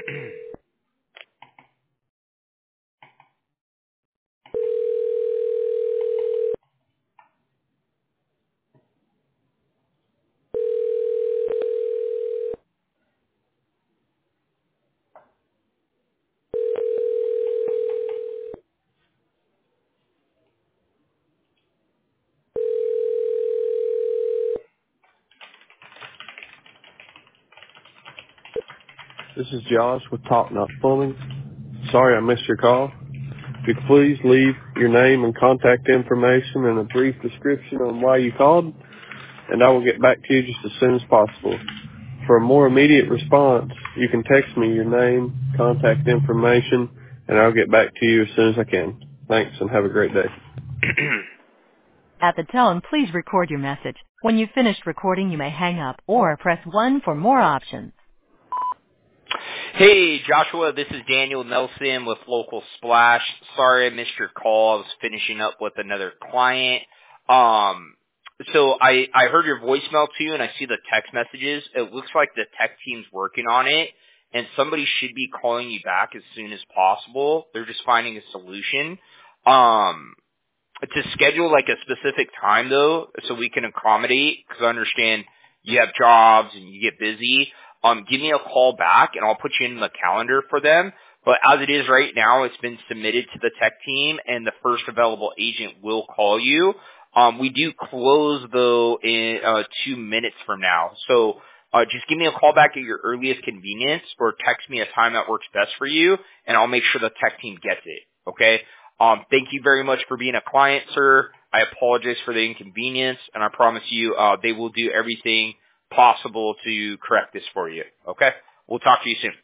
This is Josh with Top Knot Plumbing. Sorry I missed your call. If you could please leave your name and contact information and a brief description on why you called, and I will get back to you just as soon as possible. For a more immediate response, you can text me your name, contact information, and I'll get back to you as soon as I can. Thanks, and have a great day. At the tone, please record your message. When you've finished recording, you may hang up or press 1 for more options. Hey, Joshua, this is Daniel Nelson with Local Splash. Sorry I missed your call. I was finishing up with another client. So I heard your voicemail too, and I see the text messages. It looks like the tech team's working on it, and somebody should be calling you back as soon as possible. They're just finding a solution. To schedule like a specific time though, so we can accommodate, because I understand you have jobs and you get busy. Give me a call back and I'll put you in the calendar for them. But as it is right now, it's been submitted to the tech team and the first available agent will call you. We do close though in 2 minutes from now. So just give me a call back at your earliest convenience or text me a time that works best for you and I'll make sure the tech team gets it. Okay? Thank you very much for being a client, sir. I apologize for the inconvenience and I promise you they will do everything possible to correct this for you. Okay? We'll talk to you soon.